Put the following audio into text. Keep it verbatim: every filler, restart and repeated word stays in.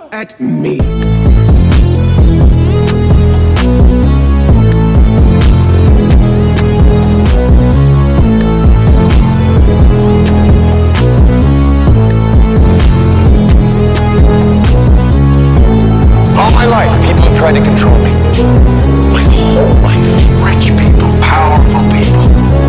at me. All my life, people have tried to control me. My whole life. Rich people, powerful people.